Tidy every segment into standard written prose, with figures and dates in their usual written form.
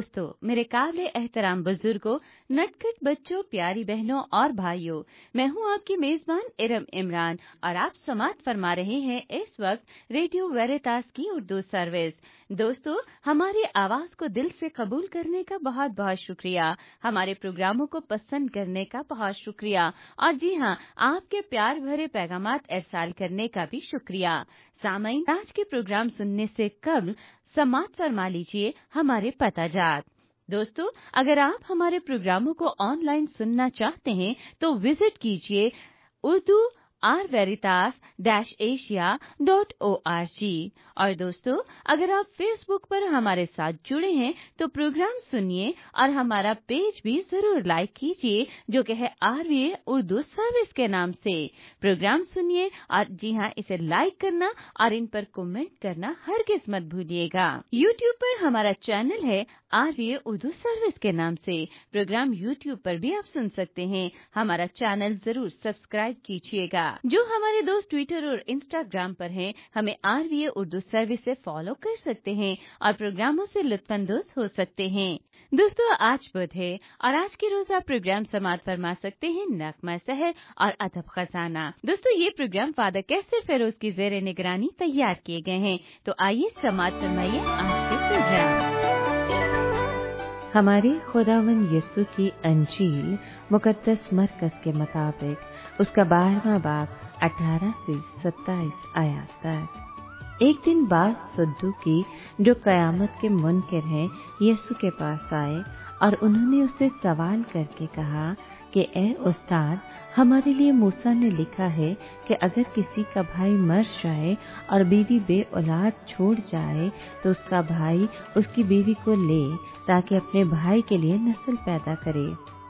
दोस्तों, मेरे काबिले एहतराम बुजुर्गों, नटखट बच्चों, प्यारी बहनों और भाइयों, मैं हूं आपकी मेजबान इरम इमरान और आप समाअत फरमा रहे हैं इस वक्त रेडियो वेरितास की उर्दू सर्विस। दोस्तों, हमारी आवाज को दिल से कबूल करने का बहुत बहुत शुक्रिया, हमारे प्रोग्रामों को पसंद करने का बहुत शुक्रिया और जी हां, आपके प्यार भरे पैगामात इरसाल करने का भी शुक्रिया। सामईन, आज के प्रोग्राम सुनने से कबल समाअत फरमा लीजिए हमारे पताजात। दोस्तों, अगर आप हमारे प्रोग्रामों को ऑनलाइन सुनना चाहते हैं तो विजिट कीजिए urdu-asia.org। और दोस्तों, अगर आप फेसबुक पर हमारे साथ जुड़े हैं तो प्रोग्राम सुनिए और हमारा पेज भी जरूर लाइक कीजिए, जो कि है आरवीए उर्दू सर्विस के नाम से। प्रोग्राम सुनिए और जी हां, इसे लाइक करना और इन पर कमेंट करना हरगिज मत भूलिएगा। यूट्यूब पर हमारा चैनल है आरवीए उर्दू सर्विस के नाम से। प्रोग्राम यूट्यूब पर भी आप सुन सकते हैं। हमारा चैनल जरूर सब्सक्राइब कीजिएगा। जो हमारे दोस्त ट्विटर और इंस्टाग्राम पर हैं, हमें आरवीए उर्दू सर्विस से फॉलो कर सकते हैं और प्रोग्रामों से लुत्फानंदोज हो सकते हैं। दोस्तों, आज बुध है और आज के रोज आप प्रोग्राम समाअत फरमा सकते हैं नगमा सहर और अदब खजाना। दोस्तों, ये प्रोग्राम फादर कैसर फेरोज की ज़ेरे निगरानी तैयार किए गए हैं। तो आइए समाअत फरमाइए आज के प्रोग्राम। हमारे खुदावंद यीशु की अंजील मुकद्दस मरकज़ के मुताबिक उसका 12वां बाब 18 से 27 आयत तक। एक दिन बाज सद्दूकी जो कयामत के मुनकिर हैं यीशु के पास आए और उन्होंने उससे सवाल करके कहा कि ए उस्ताद, हमारे लिए मूसा ने लिखा है कि अगर किसी का भाई मर जाए और बीवी बे औलाद छोड़ जाए तो उसका भाई उसकी बीवी को ले ताकि अपने भाई के लिए नस्ल पैदा करे।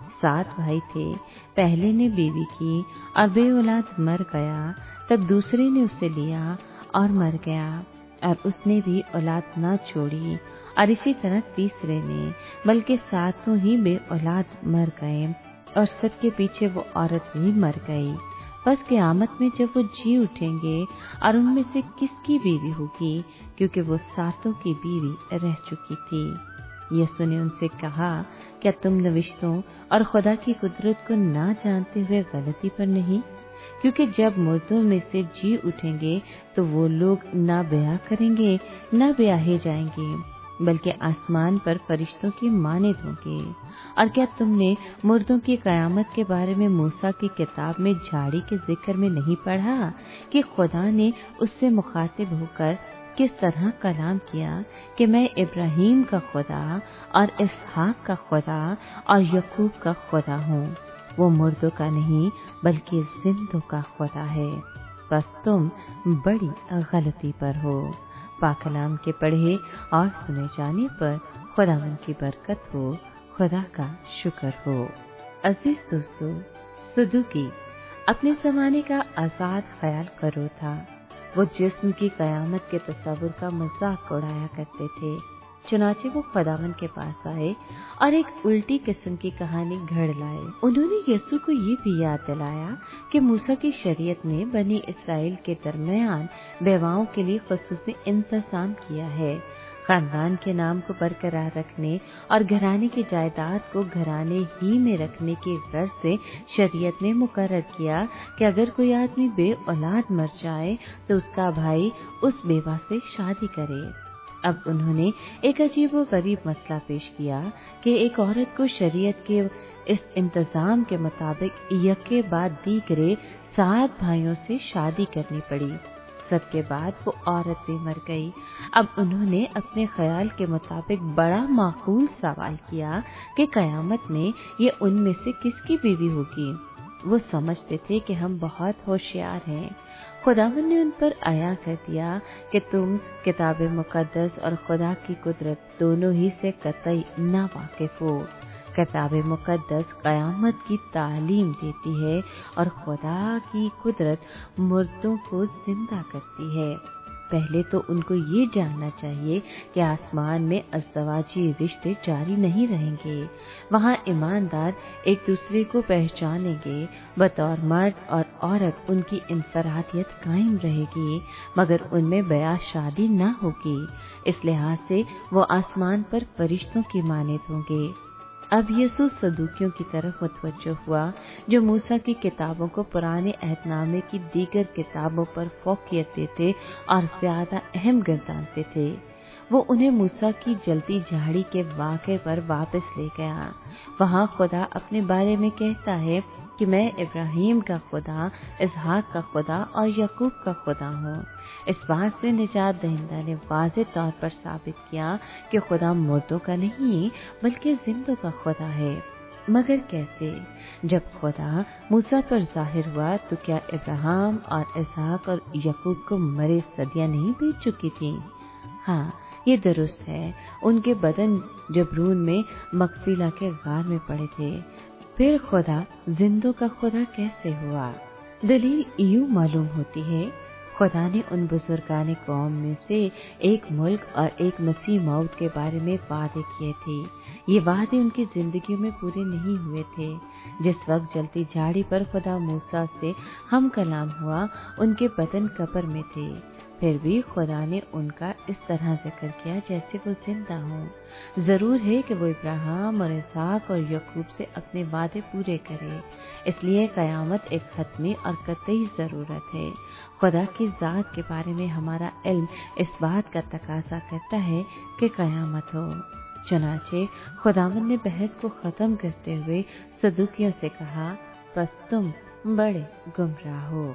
7 भाई थे। पहले ने बीवी की और बे औलाद मर गया, तब दूसरे ने उसे लिया और मर गया और उसने भी औलाद न छोड़ी, और इसी तरह तीसरे ने, बल्कि 7 ही बे औलाद मर गए और सबके पीछे वो औरत भी मर गई। बस क़यामत में जब वो जी उठेंगे और उनमें से किसकी बीवी होगी, क्योंकि वो 7 की बीवी रह चुकी थी। यीशु ने उनसे कहा, क्या तुम नविश्तों और खुदा की कुदरत को ना जानते हुए गलती पर नहीं? क्योंकि जब मुर्दों में से जी उठेंगे तो वो लोग ना ब्याह करेंगे ना ब्याहे जाएंगे, बल्कि आसमान पर फरिश्तों की मानद होंगे। और क्या तुमने मुर्दों की कयामत के बारे में मूसा की किताब में झाड़ी के जिक्र में नहीं पढ़ा कि खुदा ने उससे मुखातिब होकर किस तरह कलाम किया कि मैं इब्राहिम का खुदा और इसहाक का खुदा और यकूब का खुदा हूँ। वो मुर्दों का नहीं बल्कि जिंदों का खुदा है। बस तुम बड़ी गलती पर हो। पाक कलाम के पढ़े और सुने जाने पर खुदावंद की बरकत हो, खुदा का शुक्र हो। अजीज दोस्तों, सद्दूकी अपने ज़माने का आज़ाद ख्याल करो था। वो जिस्म की कयामत के तस्वुर का मजाक उड़ाया करते थे। चुनाचे वो खुदावंद के पास आए और एक उल्टी किस्म की कहानी घड़ लाए। उन्होंने यीशु को ये भी याद दिलाया कि मूसा की शरीयत ने बनी इसराइल के दरमियान बेवाओं के लिए ख़ुसूसी इंतजाम किया है। खानदान के नाम को बरकरार रखने और घराने की जायदाद को घराने ही में रखने की गर्ज से शरीयत ने मुकर्रर किया कि अगर कोई आदमी बे औलाद मर जाए तो उसका भाई उस बेवा से शादी करे। अब उन्होंने एक अजीब व गरीब मसला पेश किया कि एक औरत को शरीयत के इस इंतजाम के मुताबिक यके बाद दीगरे 7 भाइयों से शादी करनी पड़ी। सबके बाद वो औरत भी मर गई। अब उन्होंने अपने ख्याल के मुताबिक बड़ा माकूल सवाल किया कि कयामत में ये उनमें से किसकी बीवी होगी। वो समझते थे कि हम बहुत होशियार हैं। खुदावंद ने उन पर आया कर दिया कि तुम किताब मुकद्दस और खुदा की कुदरत दोनों ही से कतई ना वाकिफ हो। किताब मुकद्दस क़यामत की तालीम देती है और खुदा की कुदरत मुर्दों को जिंदा करती है। پہلے تو ان کو یہ جاننا چاہیے کہ آسمان میں ازدواجی رشتے جاری نہیں رہیں گے. وہاں ایماندار ایک دوسرے کو پہچانیں گے. بطور مرد اور عورت ان کی انفرادیت قائم رہے گی، مگر ان میں بیاہ شادی نہ ہوگی. اس لحاظ سے وہ آسمان پر فرشتوں کی مانند ہوں گے. اب یسوع صدوقیوں کی طرف متوجہ ہوا جو موسیٰ کی کتابوں کو پرانے عہد نامے کی دیگر کتابوں پر فوقیت دیتے اور زیادہ اہم گردانتے تھے. وہ انہیں موسیٰ کی جلتی جھاڑی کے واقعے پر واپس لے گیا. وہاں خدا اپنے بارے میں کہتا ہے کہ میں ابراہیم کا خدا، اسحاق کا خدا اور یعقوب کا خدا ہوں. اس بات سے نجات دہندہ نے واضح طور پر ثابت کیا کہ خدا مردوں کا نہیں بلکہ زندوں کا خدا ہے. مگر کیسے؟ جب خدا موسیٰ پر ظاہر ہوا تو کیا ابراہیم اور اسحاق اور یعقوب کو مرے صدیاں نہیں بیت چکی تھیں؟ ہاں، یہ درست ہے. ان کے بدن جبرون میں مغفیلہ کے غار میں پڑے تھے. پھر خدا زندوں کا خدا کیسے ہوا؟ دلیل یوں معلوم ہوتی ہے. خدا نے ان بزرگان قوم میں سے ایک ملک اور ایک مسیح موت کے بارے میں وعدے کیے تھے. یہ وعدے ان کی زندگیوں میں پورے نہیں ہوئے تھے. جس وقت جلتی جھاڑی پر خدا موسیٰ سے ہم کلام ہوا، ان کے بدن قبر میں تھے. پھر بھی خدا نے ان کا اس طرح ذکر کیا جیسے وہ زندہ ہوں. ضرور ہے کہ وہ ابراہیم اور اسحاق اور یعقوب سے اپنے وعدے پورے کرے. اس لیے قیامت ایک حتمی اور قطعی ضرورت ہے. خدا کی ذات کے بارے میں ہمارا علم اس بات کا تقاضا کرتا ہے کہ قیامت ہو. چنانچہ خداوند نے بحث کو ختم کرتے ہوئے صدوقیوں سے کہا، بس تم بڑے گمراہ ہو.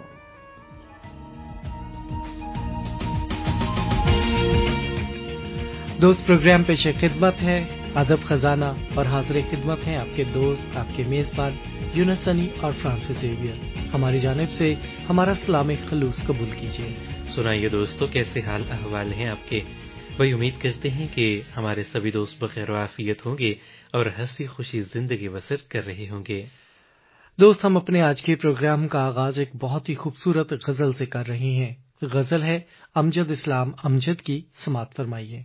دوست، پروگرام پیش خدمت ہے ادب خزانہ اور حاضر خدمت ہیں آپ کے دوست، آپ کے میزبان یونس سنی اور فرانسس زیویئر. ہماری جانب سے ہمارا سلام خلوص قبول کیجیے. سنائیے دوستو، کیسے حال احوال ہیں آپ کے؟ وہی امید کرتے ہیں کہ ہمارے سبھی دوست بخیر و عافیت ہوں گے اور ہنسی خوشی زندگی بسر کر رہے ہوں گے. دوست، ہم اپنے آج کے پروگرام کا آغاز ایک بہت ہی خوبصورت غزل سے کر رہے ہیں. غزل ہے امجد اسلام امجد کی. سماعت فرمائیے.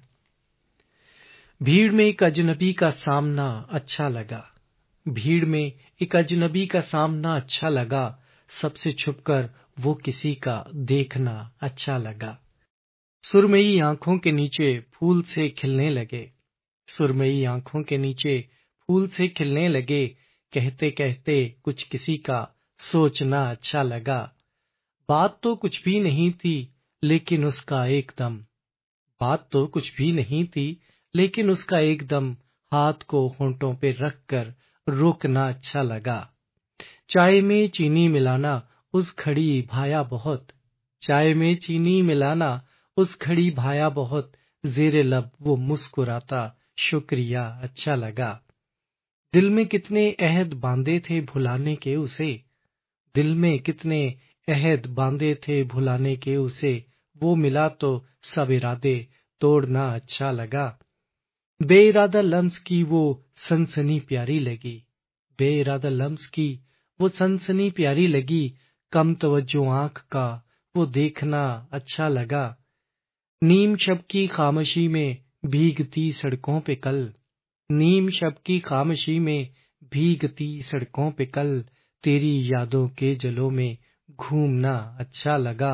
بھیڑ میں ایک اجنبی کا سامنا اچھا لگا، بھیڑ میں ایک اجنبی کا سامنا اچھا لگا، سب سے چھپ کر وہ کسی کا دیکھنا اچھا لگا. سرمئی آنکھوں کے نیچے پھول سے کھلنے لگے، سرمئی آنکھوں کے نیچے پھول سے کھلنے لگے، کہتے کہتے کچھ کسی کا سوچنا اچھا لگا. بات تو کچھ بھی نہیں تھی لیکن اس کا ایک دم، بات تو کچھ بھی نہیں تھی لیکن اس کا ایک دم ہاتھ کو ہونٹوں پہ رکھ کر روکنا اچھا لگا. چائے میں چینی ملانا اس گھڑی بھایا بہت، چائے میں چینی ملانا اس گھڑی بھایا بہت، زیر لب وہ مسکراتا شکریہ اچھا لگا. دل میں کتنے عہد باندھے تھے بھلانے کے اسے، دل میں کتنے عہد باندھے تھے بھلانے کے اسے، وہ ملا تو سب ارادے توڑنا اچھا لگا. بے ارادہ لمس کی وہ سنسنی پیاری لگی، بے ارادہ لمس کی وہ سنسنی پیاری لگی، کم توجہ آنکھ کا وہ دیکھنا اچھا لگا. نیم شب کی خاموشی میں بھیگتی سڑکوں پہ کل، نیم شب کی خاموشی میں بھیگتی سڑکوں پہ کل، تیری یادوں کے جلوں میں گھومنا اچھا لگا.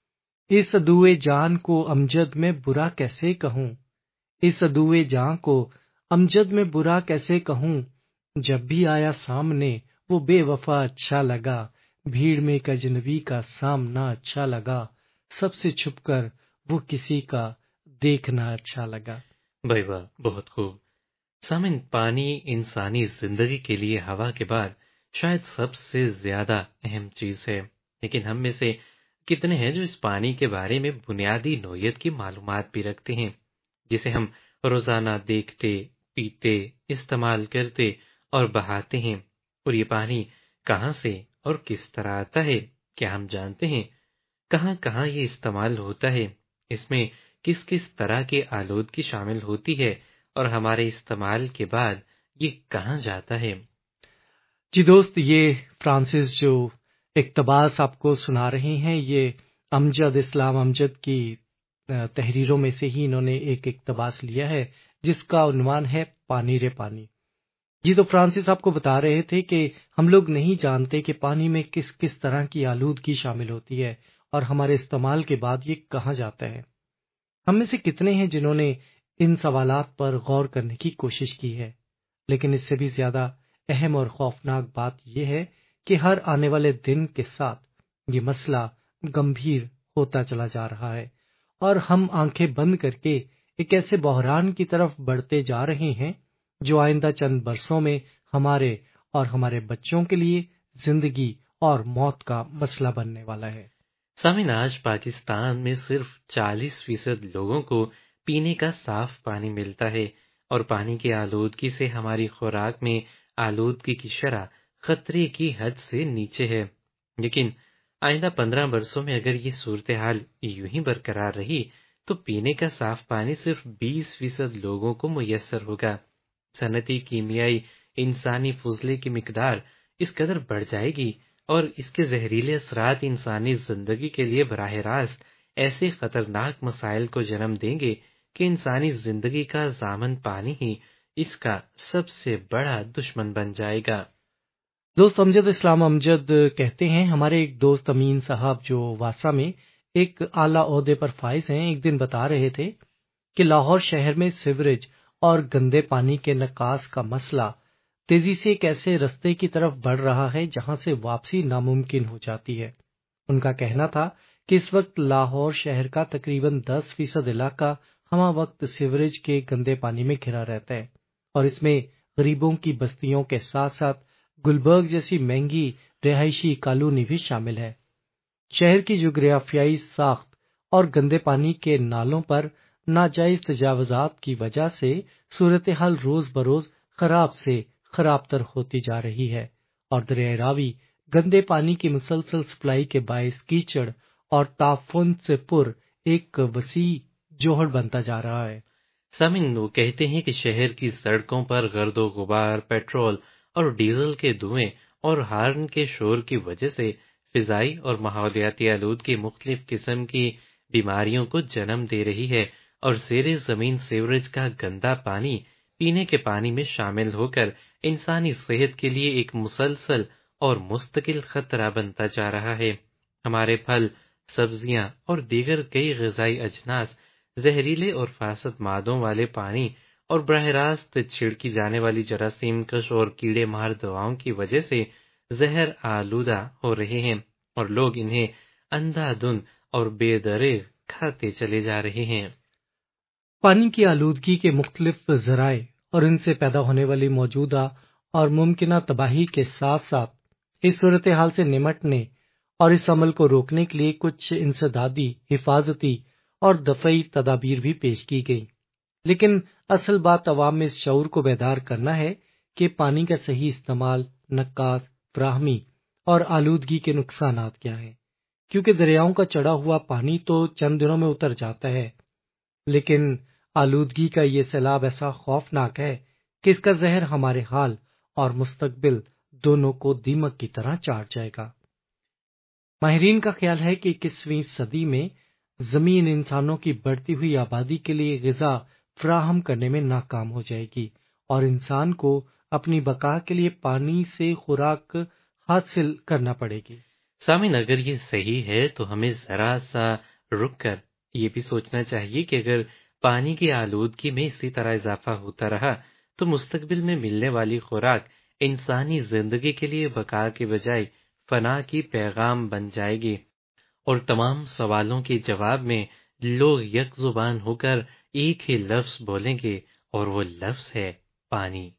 اس عدوئے جان کو امجد میں برا کیسے کہوں، اس عدوئے جان کو امجد میں برا کیسے کہوں، جب بھی آیا سامنے وہ بے وفا اچھا لگا. بھیڑ میں ایک اجنبی کا سامنا اچھا لگا، سب سے چھپ کر وہ کسی کا دیکھنا اچھا لگا. بھائی واہ، بہت خوب. سامن، پانی انسانی زندگی کے لیے ہوا کے بعد شاید سب سے زیادہ اہم چیز ہے، لیکن ہم میں سے کتنے ہیں جو اس پانی کے بارے میں بنیادی نوعیت کی معلومات بھی رکھتے ہیں، جسے ہم روزانہ دیکھتے، پیتے، استعمال کرتے اور بہاتے ہیں؟ اور یہ پانی کہاں سے اور کس طرح آتا ہے، کیا ہم جانتے ہیں؟ کہاں کہاں یہ استعمال ہوتا ہے؟ اس میں کس کس طرح کے آلودگی شامل ہوتی ہے اور ہمارے استعمال کے بعد یہ کہاں جاتا ہے؟ جی دوست، یہ فرانسس جو اقتباس آپ کو سنا رہے ہیں، یہ امجد اسلام امجد کی تحریروں میں سے ہی انہوں نے ایک اقتباس لیا ہے جس کا عنوان ہے پانی رے پانی۔ جی تو فرانسس آپ کو بتا رہے تھے کہ ہم لوگ نہیں جانتے کہ پانی میں کس کس طرح کی آلودگی شامل ہوتی ہے اور ہمارے استعمال کے بعد یہ کہاں جاتا ہے۔ ہم میں سے کتنے ہیں جنہوں نے ان سوالات پر غور کرنے کی کوشش کی ہے، لیکن اس سے بھی زیادہ اہم اور خوفناک بات یہ ہے کہ ہر آنے والے دن کے ساتھ یہ مسئلہ گمبھیر ہوتا چلا جا رہا ہے اور ہم آنکھیں بند کر کے ایک ایسے بحران کی طرف بڑھتے جا رہے ہیں جو آئندہ چند برسوں میں ہمارے اور ہمارے بچوں کے لیے زندگی اور موت کا مسئلہ بننے والا ہے۔ سامعین، آج پاکستان میں صرف 40% لوگوں کو پینے کا صاف پانی ملتا ہے اور پانی کی آلودگی سے ہماری خوراک میں آلودگی کی شرح خطرے کی حد سے نیچے ہے۔ لیکن آئندہ 15 برسوں میں اگر یہ صورتحال یوں ہی برقرار رہی تو پینے کا صاف پانی صرف 20% لوگوں کو میسر ہوگا۔ صنعتی کیمیائی انسانی فضلے کی مقدار اس قدر بڑھ جائے گی اور اس کے زہریلے اثرات انسانی زندگی کے لیے براہ راست ایسے خطرناک مسائل کو جنم دیں گے کہ انسانی زندگی کا ضامن پانی ہی اس کا سب سے بڑا دشمن بن جائے گا۔ دوست امجد اسلام امجد کہتے ہیں، ہمارے ایک دوست امین صاحب جو واسا میں ایک اعلیٰ عہدے پر فائز ہیں، ایک دن بتا رہے تھے کہ لاہور شہر میں سیوریج اور گندے پانی کے نکاس کا مسئلہ تیزی سے ایک ایسے رستے کی طرف بڑھ رہا ہے جہاں سے واپسی ناممکن ہو جاتی ہے۔ ان کا کہنا تھا کہ اس وقت لاہور شہر کا تقریباً 10% علاقہ ہمہ وقت سیوریج کے گندے پانی میں گھرا رہتا ہے اور اس میں غریبوں کی بستیوں کے ساتھ ساتھ گلبرگ جیسی مہنگی رہائشی کالونی بھی شامل ہے۔ شہر کی جغرافیائی ساخت اور گندے پانی کے نالوں پر ناجائز تجاوزات کی وجہ سے صورتحال روز بروز خراب سے خراب تر ہوتی جا رہی ہے اور دریائے راوی گندے پانی کی مسلسل سپلائی کے باعث کیچڑ اور تعفن سے پر ایک وسیع جوہر بنتا جا رہا ہے۔ سامعین، وہ کہتے ہیں کہ شہر کی سڑکوں پر گرد و غبار، پیٹرول اور ڈیزل کے دھوئیں اور ہارن کے شور کی وجہ سے فضائی اور ماحولیاتی آلودگی مختلف قسم کی بیماریوں کو جنم دے رہی ہے اور زیر زمین سیوریج کا گندا پانی پینے کے پانی میں شامل ہو کر انسانی صحت کے لیے ایک مسلسل اور مستقل خطرہ بنتا جا رہا ہے۔ ہمارے پھل، سبزیاں اور دیگر کئی غذائی اجناس زہریلے اور فاسد مادوں والے پانی اور براہ راست چھڑکی جانے والی جراثیم کش اور کیڑے مار دواؤں کی وجہ سے زہر آلودہ ہو رہے ہیں اور لوگ انہیں اندھا دھند اور بے دریغ کھاتے چلے جا رہے ہیں۔ پانی کی آلودگی کے مختلف ذرائع اور ان سے پیدا ہونے والی موجودہ اور ممکنہ تباہی کے ساتھ ساتھ اس صورتحال سے نمٹنے اور اس عمل کو روکنے کے لیے کچھ انسدادی، حفاظتی اور دفاعی تدابیر بھی پیش کی گئی، لیکن اصل بات عوام میں اس شعور کو بیدار کرنا ہے کہ پانی کا صحیح استعمال، نکاس، فراہمی اور آلودگی کے نقصانات کیا ہیں، کیونکہ دریاؤں کا چڑھا ہوا پانی تو چند دنوں میں اتر جاتا ہے، لیکن آلودگی کا یہ سیلاب ایسا خوفناک ہے کہ اس کا زہر ہمارے حال اور مستقبل دونوں کو دیمک کی طرح چاٹ جائے گا۔ ماہرین کا خیال ہے کہ 21ویں صدی میں زمین انسانوں کی بڑھتی ہوئی آبادی کے لیے غذا فراہم کرنے میں ناکام ہو جائے گی اور انسان کو اپنی بقا کے لیے پانی سے خوراک حاصل کرنا پڑے گی۔ سامعین، اگر یہ صحیح ہے تو ہمیں ذرا سا رک کر یہ بھی سوچنا چاہیے کہ اگر پانی کی آلودگی میں اسی طرح اضافہ ہوتا رہا تو مستقبل میں ملنے والی خوراک انسانی زندگی کے لیے بقا کے بجائے فنا کی پیغام بن جائے گی، اور تمام سوالوں کے جواب میں لوگ یک زبان ہو کر ایک ہی لفظ بولیں گے اور وہ لفظ ہے پانی۔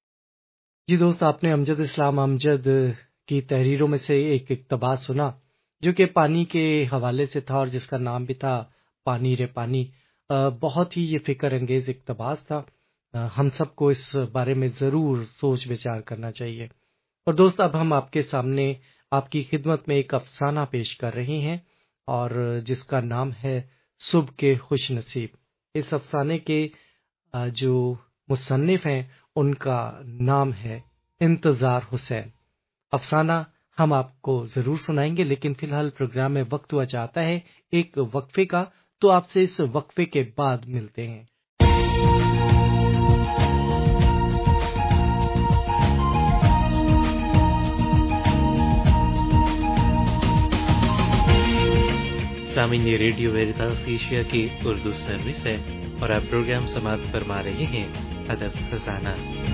جی دوست، آپ نے امجد اسلام امجد کی تحریروں میں سے ایک اقتباس سنا جو کہ پانی کے حوالے سے تھا اور جس کا نام بھی تھا پانی رے پانی۔ بہت ہی یہ فکر انگیز اقتباس تھا۔ ہم سب کو اس بارے میں ضرور سوچ وچار کرنا چاہیے۔ اور دوست، اب ہم آپ کے سامنے آپ کی خدمت میں ایک افسانہ پیش کر رہے ہیں اور جس کا نام ہے صبح کے خوش نصیب۔ اس افسانے کے جو مصنف ہیں ان کا نام ہے انتظار حسین۔ افسانہ ہم آپ کو ضرور سنائیں گے، لیکن فی الحال پروگرام میں وقت ہوا چاہتا ہے ایک وقفے کا، تو آپ سے اس وقفے کے بعد ملتے ہیں۔ سامعین، یہ ریڈیو ویریتاس ایشیا کی اردو سروس ہے اور آپ پروگرام سماعت فرما رہے ہیں ادب خزانہ۔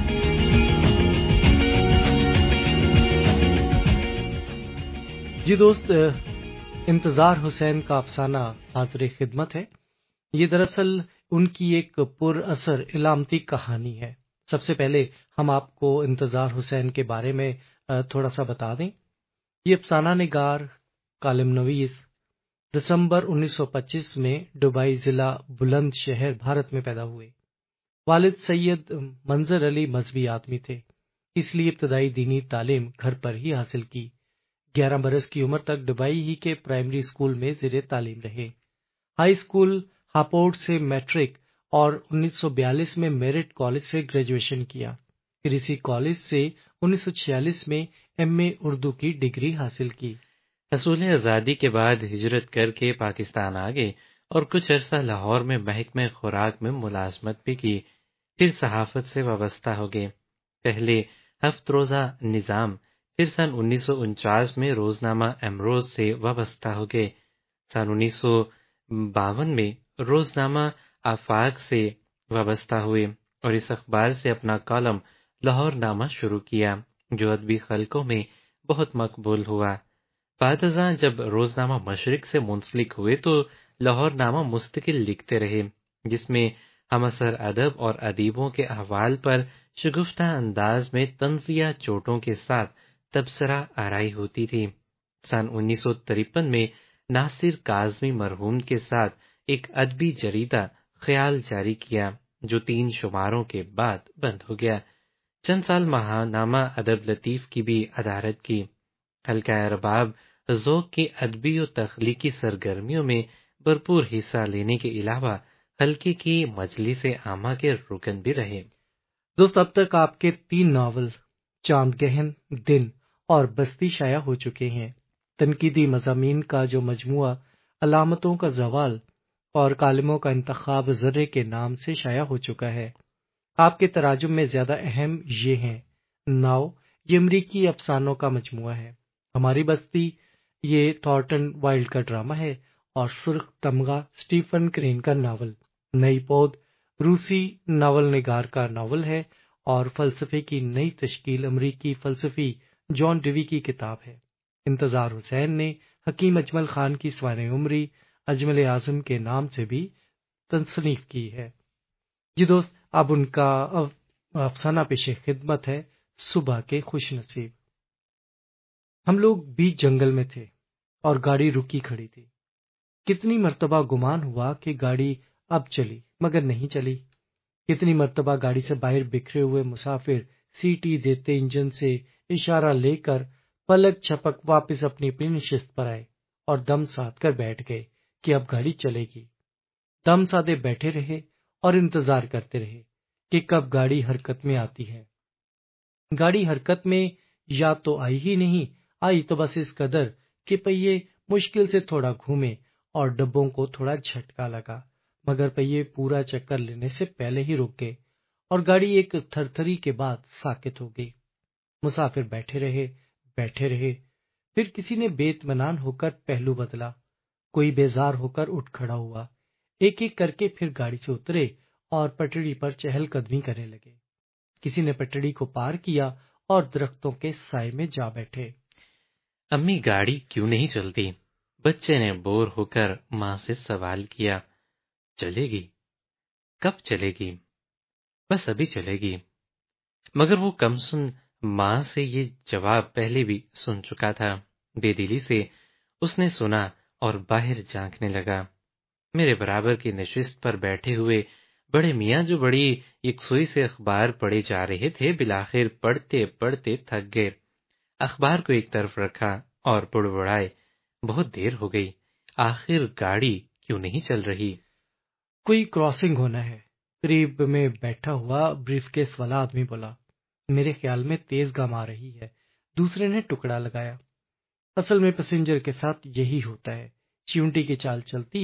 جی دوست، انتظار حسین کا افسانہ حاضر خدمت ہے۔ یہ دراصل ان کی ایک پر اثر علامتی کہانی ہے۔ سب سے پہلے ہم آپ کو انتظار حسین کے بارے میں تھوڑا سا بتا دیں۔ یہ افسانہ نگار، کالم نویس، دسمبر 1925 میں دبئی ضلع بلند شہر بھارت میں پیدا ہوئے۔ والد سید منظر علی مذہبی آدمی تھے، اس لیے ابتدائی دینی تعلیم گھر پر ہی حاصل کی۔ 11 برس کی عمر تک دبئی ہی کے پرائمری اسکول میں زیر تعلیم رہے۔ ہائی اسکول ہاپوڈ سے میٹرک اور 1942 میں میرٹ کالج سے گریجویشن کیا۔ پھر اسی کالج سے 1946 میں ایم اے اردو کی ڈگری حاصل کی۔ حصول آزادی کے بعد ہجرت کر کے پاکستان آ گئے اور کچھ عرصہ لاہور میں محکمہ خوراک میں ملازمت بھی کی۔ پھر صحافت سے وابستہ ہو گئے، پہلے ہفت روزہ نظام، پھر سن 1949 میں روزنامہ امروز سے وابستہ ہو گئے۔ سن 1952 میں روزنامہ آفاق سے وابستہ ہوئے اور اس اخبار سے اپنا کالم لاہور نامہ شروع کیا، جو ادبی حلقوں میں بہت مقبول ہوا۔ بعد ازاں جب روزنامہ مشرق سے منسلک ہوئے تو لاہور نامہ مستقل لکھتے رہے، جس میں ہم عصر ادب اور ادیبوں کے احوال پر شگفتہ انداز میں طنزیہ چوٹوں کے ساتھ تبصرہ آرائی ہوتی تھی۔ سن 1953 میں ناصر کاظمی مرحوم کے ساتھ ایک ادبی جریدہ خیال جاری کیا، جو 3 شماروں کے بعد بند ہو گیا۔ چند سال ماہنامہ ادب لطیف کی بھی ادارت کی۔ حلقہ ارباب ذوق کی ادبی و تخلیقی سرگرمیوں میں بھرپور حصہ لینے کے علاوہ حلقے کی مجلس عامہ کے رکن بھی رہے۔ دوست، اب تک آپ کے 3 ناول چاند گہن، دن اور بستی شائع ہو چکے ہیں۔ تنقیدی مضامین کا جو مجموعہ علامتوں کا زوال اور کالموں کا انتخاب ذرے کے نام سے شائع ہو چکا ہے۔ آپ کے تراجم میں زیادہ اہم یہ ہیں: ناؤ، یہ امریکی افسانوں کا مجموعہ ہے۔ ہماری بستی، یہ تھارٹن وائلڈ کا ڈرامہ ہے۔ اور سرخ تمغہ، سٹیفن کرین کا ناول۔ نئی پود، روسی ناول نگار کا ناول ہے اور فلسفے کی نئی تشکیل، امریکی فلسفی جان ڈیوی کی کتاب ہے۔ انتظار حسین نے حکیم اجمل خان کی سوانح عمری اجمل اعظم کے نام سے بھی تصنیف کی ہے۔ جی دوست، اب ان کا افسانہ پیش خدمت ہے، صبح کے خوش نصیب۔ ہم لوگ بیچ جنگل میں تھے اور گاڑی رکی کھڑی تھی۔ کتنی مرتبہ گمان ہوا کہ گاڑی اب چلی، مگر نہیں چلی۔ کتنی مرتبہ گاڑی سے باہر بکھرے ہوئے مسافر سیٹی دیتے انجن سے اشارہ لے کر پلک چھپک واپس اپنی نشست پر آئے اور دم ساتھ کر بیٹھ گئے کہ اب گاڑی چلے گی۔ دم سادے بیٹھے رہے اور انتظار کرتے رہے کہ کب گاڑی حرکت میں آتی ہے۔ گاڑی حرکت میں یا تو آئی ہی نہیں، آئی تو بس اس قدر کہ پہیے مشکل سے تھوڑا گھومے اور ڈبوں کو تھوڑا جھٹکا لگا، مگر پہیے پورا چکر لینے سے پہلے ہی رک گئے اور گاڑی ایک تھرتھری کے بعد ساکت ہو گئی۔ مسافر بیٹھے رہے، پھر کسی نے بے اطمینان ہو کر پہلو بدلا، کوئی بیزار ہو کر اٹھ کھڑا ہوا، ایک ایک کر کے پھر گاڑی سے اترے اور پٹڑی پر چہل قدمی کرنے لگے۔ کسی نے پٹڑی کو پار کیا اور درختوں کے سائے میں جا بیٹھے۔ امی، گاڑی کیوں نہیں چلتی؟ بچے نے بور ہو کر ماں سے سوال کیا۔ چلے گی؟ کب چلے گی؟ بس ابھی چلے گی۔ مگر وہ کم سن ماں سے یہ جواب پہلے بھی سن چکا تھا۔ بے دلی سے اس نے سنا اور باہر جھانکنے لگا۔ میرے برابر کی نشست پر بیٹھے ہوئے بڑے میاں، جو بڑی یکسوئی سے اخبار پڑھے جا رہے تھے، بالآخر پڑھتے پڑھتے تھک گئے۔ اخبار کو ایک طرف رکھا اور بڑبڑائے، بہت دیر ہو گئی، آخر گاڑی کیوں نہیں چل رہی؟ کوئی کراسنگ ہونا ہے، قریب میں بیٹھا ہوا بریف کیس والا آدمی بولا۔ میرے خیال میں تیز گام آ رہی ہے، دوسرے نے ٹکڑا لگایا۔ اصل میں پیسنجر کے ساتھ یہی ہوتا ہے، چیونٹی کی چال چلتی ہے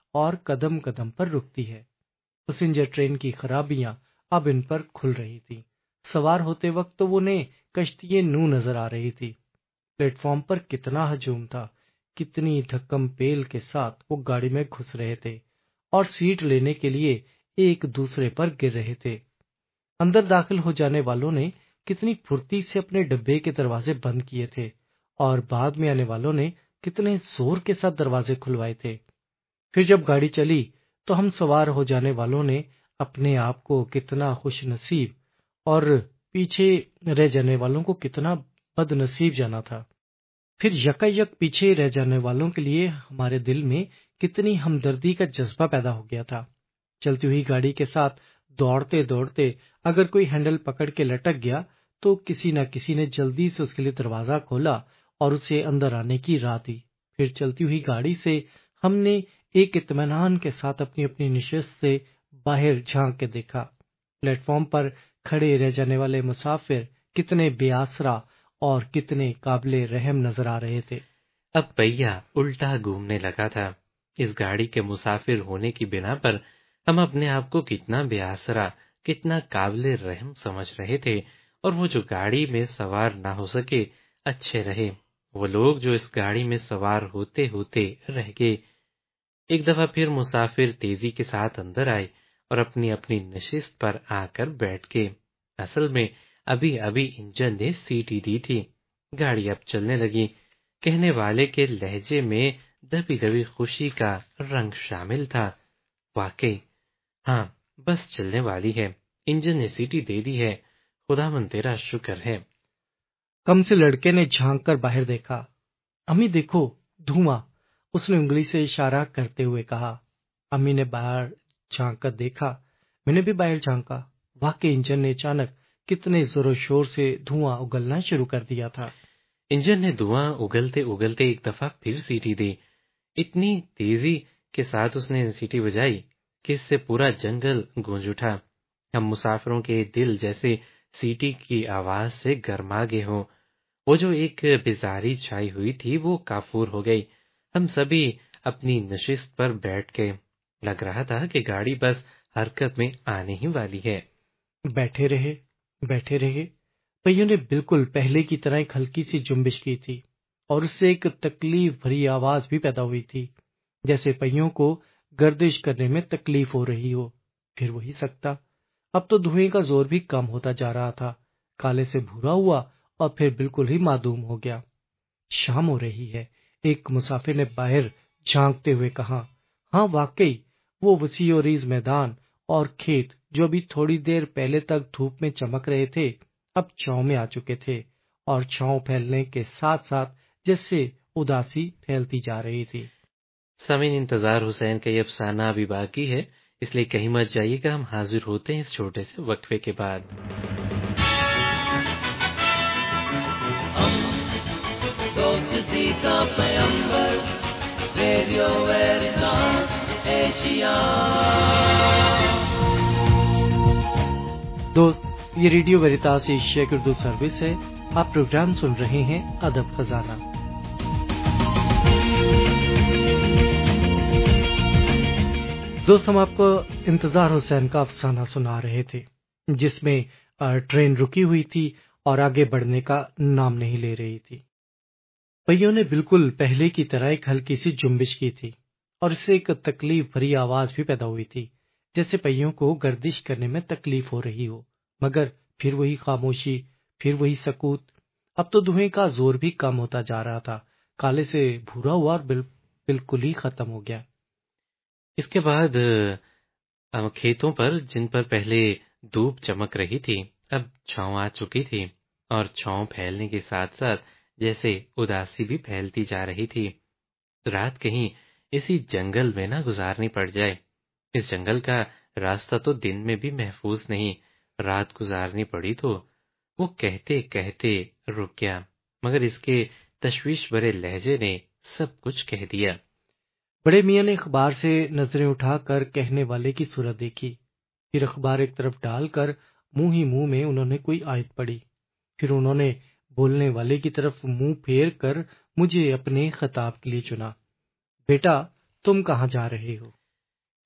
اور قدم قدم پر رکتی ہے۔ پیسنجر ٹرین کی خرابیاں اب ان پر کھل رہی تھی۔ سوار ہوتے وقت تو انہیں کشتی نو نظر آ رہی تھی۔ پلیٹ فارم پر کتنا ہجوم تھا، کتنی دھکم پیل کے ساتھ وہ گاڑی میں گھس رہے تھے اور سیٹ لینے کے لیے ایک دوسرے پر گر رہے تھے۔ اندر داخل ہو جانے والوں نے کتنی پھرتی سے اپنے ڈبے کے دروازے بند کیے تھے اور بعد میں آنے والوں نے کتنے زور کے ساتھ دروازے کھلوائے تھے۔ پھر جب گاڑی چلی تو ہم سوار ہو جانے والوں نے اپنے آپ کو کتنا خوش نصیب اور پیچھے رہ جانے والوں کو کتنا بد نصیب جانا تھا۔ پھر یکا پیچھے رہ جانے والوں کے لیے ہمارے دل میں کتنی ہمدردی کا جذبہ پیدا ہو گیا تھا۔ چلتی ہوئی گاڑی کے ساتھ دوڑتے دوڑتے اگر کوئی ہینڈل پکڑ کے لٹک گیا تو کسی نہ کسی نے جلدی سے اس کے لیے دروازہ کھولا اور اسے اندر آنے کی راہ دی۔ پھر چلتی ہوئی گاڑی سے ہم نے ایک اطمینان کے ساتھ اپنی اپنی نشست سے باہر جھانک کے دیکھا۔ پلیٹ فارم پر کھڑے رہ جانے والے مسافر کتنے بے آسرا اور کتنے قابل رحم نظر آ رہے تھے۔ اب پہیا الٹا گھومنے لگا تھا۔ اس گاڑی کے مسافر ہونے کی بنا پر ہم اپنے آپ کو کتنا بے آسرا، کتنا قابل رحم سمجھ رہے تھے، اور وہ جو گاڑی میں سوار نہ ہو سکے اچھے رہے، وہ لوگ جو اس گاڑی میں سوار ہوتے ہوتے رہ گئے۔ ایک دفعہ پھر مسافر تیزی کے ساتھ اندر آئے اور اپنی اپنی نشست پر آ کر بیٹھ گئے۔ اصل میں ابھی انجن نے سیٹی دی تھی۔ گاڑی اب چلنے لگی۔ کہنے والے کے لہجے میں دبی دبی خوشی کا رنگ شامل تھا۔ واقعی ہاں، بس چلنے والی ہے، انجن نے سیٹی دے دی ہے، خداوند تیرا شکر ہے۔ کم سے لڑکے نے جھانک کر باہر دیکھا۔ امی دیکھو دھواں، اس نے انگلی سے اشارہ کرتے ہوئے کہا۔ امی نے باہر جھانک کر دیکھا، میں نے بھی باہر جھانکا۔ واقعی انجن نے اچانک کتنے زور و شور سے دھواں اگلنا شروع کر دیا تھا۔ انجن نے دھواں اگلتے اگلتے ایک دفعہ پھر سیٹی دی۔ اتنی تیزی کے ساتھ اس نے سیٹی بجائی کہ اس سے پورا جنگل گونج اٹھا۔ ہم مسافروں کے دل جیسے سیٹی کی آواز سے گرما گئے ہوں۔ وہ جو ایک بیزاری چھائی ہوئی تھی وہ کافور ہو گئی۔ ہم سبھی اپنی نشست پر بیٹھ گئے۔ لگ رہا تھا کہ گاڑی بس حرکت میں آنے ہی والی ہے۔ بیٹھے رہے۔ پہیوں نے بالکل پہلے کی طرح ایک ہلکی سی جنبش کی تھی اور اس سے ایک تکلیف بھری آواز بھی پیدا ہوئی تھی، جیسے پہیوں کو گردش کرنے میں تکلیف ہو رہی ہو۔ پھر وہی سکتا۔ اب تو دھوئیں کا زور بھی کم ہوتا جا رہا تھا، کالے سے بھورا ہوا اور پھر بالکل ہی معدوم ہو گیا۔ شام ہو رہی ہے، ایک مسافر نے باہر جھانکتے ہوئے کہا۔ ہاں واقعی وہ وسیع و ریز میدان اور کھیت جو ابھی تھوڑی دیر پہلے تک دھوپ میں چمک رہے تھے اب چھاؤں میں آ چکے تھے، اور چھاؤں پھیلنے کے ساتھ ساتھ جیسے اداسی پھیلتی جا رہی تھی۔ سامعین، انتظار حسین کا یہ افسانہ ابھی باقی ہے، اس لیے کہیں مت جائیے گا، ہم حاضر ہوتے ہیں اس چھوٹے سے وقفے کے بعد۔ دوستی کا پیغمبر، ریڈیو ویریٹاس ایشیا۔ دوست، یہ ریڈیو ویریٹاس ایشیا کی اردو سروس ہے۔ آپ پروگرام سن رہے ہیں ادب خزانہ۔ دوست، ہم آپ کو انتظار حسین کا افسانہ سنا رہے تھے، جس میں ٹرین رکی ہوئی تھی اور آگے بڑھنے کا نام نہیں لے رہی تھی۔ پہیوں نے بالکل پہلے کی طرح ایک ہلکی سی جنبش کی تھی اور اس سے ایک تکلیف بھری آواز بھی پیدا ہوئی تھی، جیسے پہیوں کو گردش کرنے میں تکلیف ہو رہی ہو۔ مگر پھر وہی خاموشی، پھر وہی سکوت۔ اب تو دھوئیں کا زور بھی کم ہوتا جا رہا تھا، کالے سے بھورا ہوا اور بالکل ہی ختم ہو گیا۔ اس کے بعد کھیتوں پر جن پر پہلے دھوپ چمک رہی تھی اب چھاؤں آ چکی تھی، اور چھاؤں پھیلنے کے ساتھ ساتھ جیسے اداسی بھی پھیلتی جا رہی تھی۔ رات کہیں اسی جنگل میں نہ گزارنی پڑ جائے۔ اس جنگل کا راستہ تو دن میں بھی محفوظ نہیں، رات گزارنی پڑی تو وہ کہتے کہتے رک گیا، مگر اس کے تشویش بھرے لہجے نے سب کچھ کہہ دیا۔ بڑے میاں نے اخبار سے نظریں اٹھا کر کہنے والے کی صورت دیکھی، پھر اخبار ایک طرف ڈال کر منہ ہی منہ میں انہوں نے کوئی آیت پڑھی، پھر انہوں نے بولنے والے کی طرف منہ پھیر کر مجھے اپنے خطاب کے لیے چنا۔ بیٹا، تم کہاں جا رہے ہو؟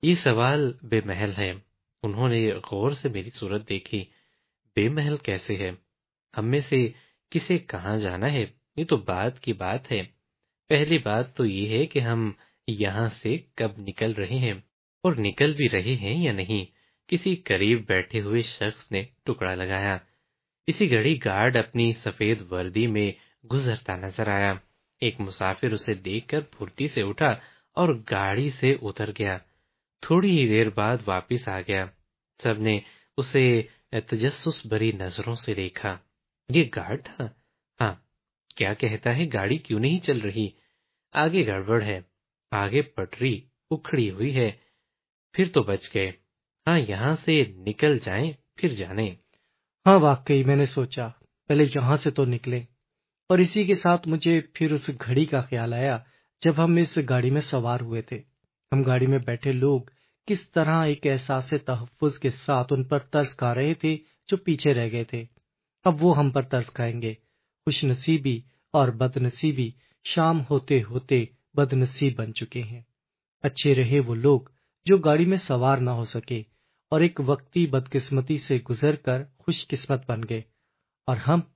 یہ سوال بے محل ہے۔ انہوں نے غور سے میری صورت دیکھی۔ بے محل کیسے ہے؟ ہم میں سے کسے کہاں جانا ہے، یہ تو بعد کی بات ہے۔ پہلی بات تو یہ ہے کہ ہم یہاں سے کب نکل رہے ہیں، اور نکل بھی رہے ہیں یا نہیں۔ کسی قریب بیٹھے ہوئے شخص نے ٹکڑا لگایا۔ اسی گھڑی گارڈ اپنی سفید وردی میں گزرتا نظر آیا۔ ایک مسافر اسے دیکھ کر پھرتی سے اٹھا اور گاڑی سے اتر گیا۔ تھوڑی ہی دیر بعد واپس آ گیا۔ سب نے اسے تجسس بھری نظروں سے دیکھا۔ یہ گارڈ تھا؟ ہاں۔ کیا کہتا ہے، گاڑی کیوں نہیں چل رہی؟ آگے گڑبڑ ہے، آگے پٹری اکھڑی ہوئی ہے۔ پھر تو بچ گئے۔ ہاں، یہاں سے نکل جائیں پھر جانے۔ ہاں واقعی، میں نے سوچا پہلے یہاں سے تو نکلیں، اور اسی کے ساتھ مجھے پھر اس گھڑی کا خیال آیا جب ہم اس گاڑی میں سوار ہوئے تھے۔ ہم گاڑی میں بیٹھے لوگ کس طرح ایک احساس تحفظ کے ساتھ ان پر ترس کھا رہے تھے جو پیچھے رہ گئے تھے۔ اب وہ ہم پر ترس کھائیں گے۔ خوش نصیبی اور بد نصیبی شام ہوتے ہوتے بد نصیب بن چکے ہیں۔ اچھے رہے وہ لوگ جو گاڑی میں سوار نہ ہو سکے اور ایک وقتی بدقسمتی سے گزر کر خوش قسمت بن گئے۔ اور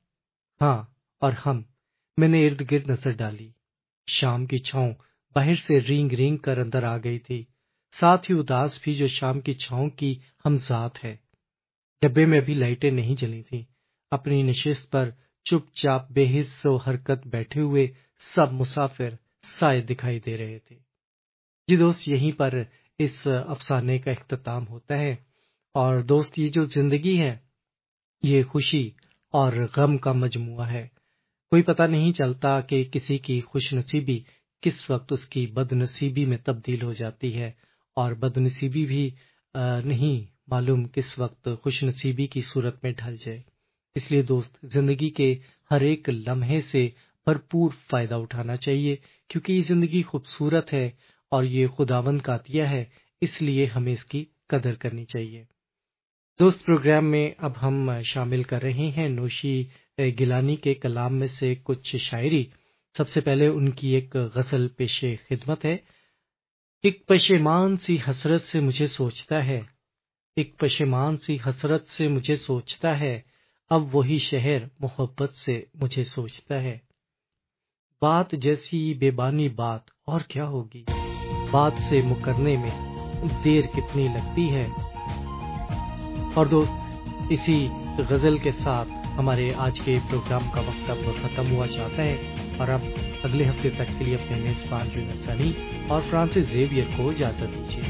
ہم میں نے ارد گرد نظر ڈالی۔ شام کی چھاؤں باہر سے رینگ رینگ کر اندر آ گئی تھی، ساتھ ہی اداس بھی جو شام کی چھاؤں کی ہم ذات ہے۔ ڈبے میں ابھی لائٹیں نہیں جلی تھیں۔ اپنی نشست پر چپ چاپ بے حس و حرکت بیٹھے ہوئے سب مسافر سائے دکھائی دے رہے تھے۔ جی دوست، یہیں پر اس افسانے کا اختتام ہوتا ہے۔ اور دوست، یہ جو زندگی ہے یہ خوشی اور غم کا مجموعہ ہے۔ کوئی پتہ نہیں چلتا کہ کسی کی خوش نصیبی کس وقت اس کی بد نصیبی میں تبدیل ہو جاتی ہے، اور بد نصیبی بھی نہیں معلوم کس وقت خوش نصیبی کی صورت میں ڈھل جائے۔ اس لیے دوست، زندگی کے ہر ایک لمحے سے بھرپور فائدہ اٹھانا چاہیے، کیونکہ یہ زندگی خوبصورت ہے اور یہ خداوند کا عطیہ ہے، اس لیے ہمیں اس کی قدر کرنی چاہیے۔ دوست، پروگرام میں اب ہم شامل کر رہے ہیں نوشی گیلانی کے کلام میں سے کچھ شاعری۔ سب سے پہلے ان کی ایک غزل پیش خدمت ہے۔ ایک پشیمان سی حسرت سے مجھے سوچتا ہے، ایک پشیمان سی حسرت سے مجھے سوچتا ہے، اب وہی شہر محبت سے مجھے سوچتا ہے۔ بات جیسی بے بانی بات اور کیا ہوگی، بات سے مکرنے میں دیر کتنی لگتی ہے۔ اور دوست، اسی غزل کے ساتھ ہمارے آج کے پروگرام کا وقت اب ختم ہوا چاہتا ہے، اور اب اگلے ہفتے تک کے لیے اپنے میزبان رینا سنی اور فرانسس زیویئر کو اجازت دیجیے۔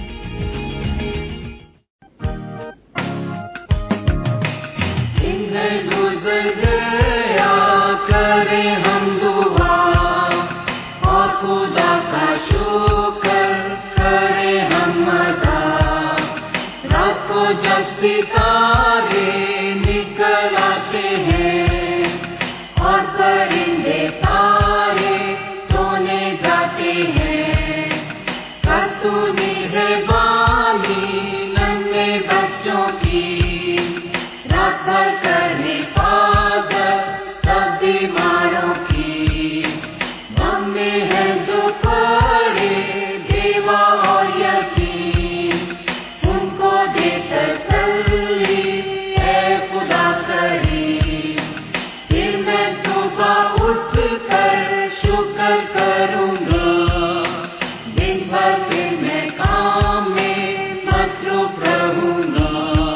گزر گیا کریں ہم دعا اور خدا کا شکر کریں ہم ادا، رات کو جب ستارے نکل آتے ہیں اور پرندے تارے سونے جاتے ہیں، کب تو مہربانی ننھے بچوں کی رات بھر کر حفاظت سب بیماروں کی، غم میں ہے جو پڑے بیوہ اور یتیم، ان کو دے تسلی اے خدا کریم، پھر میں صبح اٹھ کر شکر کروں گا، دن بھر پھر میں کام میں مصروف رہوں گا۔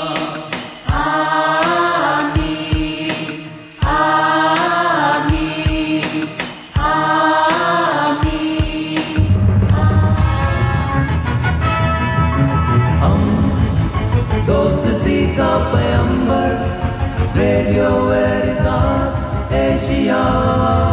دوستی کا پیمبر ریڈیو ویریتاس ایشیا